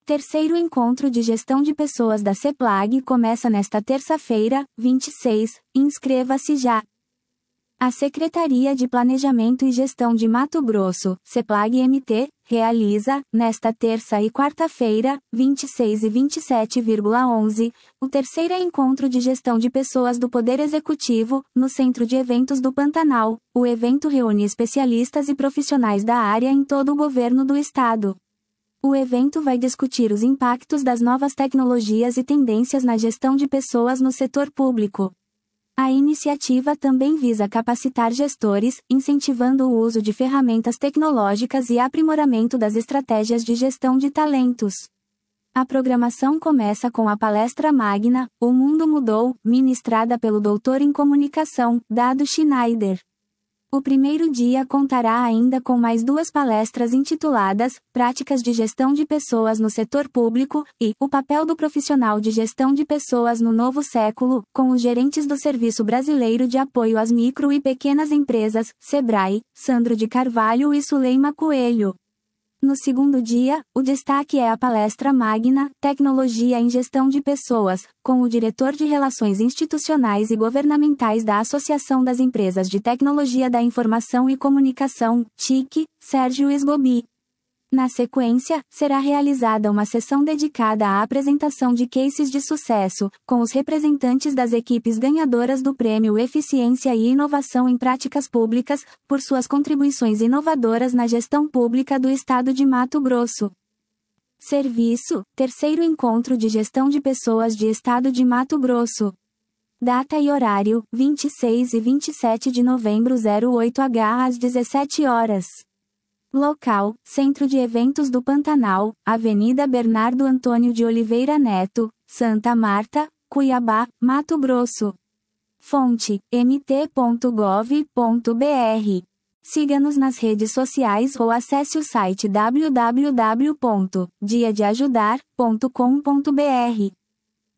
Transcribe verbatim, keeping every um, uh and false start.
Terceiro encontro de gestão de pessoas da CEPLAG começa nesta terça-feira, vinte e seis, inscreva-se já. A Secretaria de Planejamento e Gestão de Mato Grosso, CEPLAG-M T, realiza, nesta terça e quarta-feira, vinte e seis e vinte e sete, onze, o terceiro encontro de gestão de pessoas do Poder Executivo, no Centro de Eventos do Pantanal. O evento reúne especialistas e profissionais da área em todo o governo do estado. O evento vai discutir os impactos das novas tecnologias e tendências na gestão de pessoas no setor público. A iniciativa também visa capacitar gestores, incentivando o uso de ferramentas tecnológicas e aprimoramento das estratégias de gestão de talentos. A programação começa com a palestra magna, O Mundo Mudou, ministrada pelo doutor em comunicação, Dado Schneider. O primeiro dia contará ainda com mais duas palestras intituladas Práticas de Gestão de Pessoas no Setor Público e O Papel do Profissional de Gestão de Pessoas no Novo Século, com os gerentes do Serviço Brasileiro de Apoio às Micro e Pequenas Empresas, SEBRAE, Sandro de Carvalho e Suleima Coelho. No segundo dia, o destaque é a palestra magna, Tecnologia em Gestão de Pessoas, com o diretor de Relações Institucionais e Governamentais da Associação das Empresas de Tecnologia da Informação e Comunicação, T I C, Sérgio Esgobi. Na sequência, será realizada uma sessão dedicada à apresentação de cases de sucesso, com os representantes das equipes ganhadoras do Prêmio Eficiência e Inovação em Práticas Públicas, por suas contribuições inovadoras na gestão pública do Estado de Mato Grosso. Serviço, terceiro encontro de gestão de pessoas de Estado de Mato Grosso. Data e horário, vinte e seis e vinte e sete de novembro, zero oito horas às dezessete horas. Local, Centro de Eventos do Pantanal, Avenida Bernardo Antônio de Oliveira Neto, Santa Marta, Cuiabá, Mato Grosso. Fonte, m t ponto gov ponto b r. Siga-nos nas redes sociais ou acesse o site w w w ponto dia de ajudar ponto com ponto b r.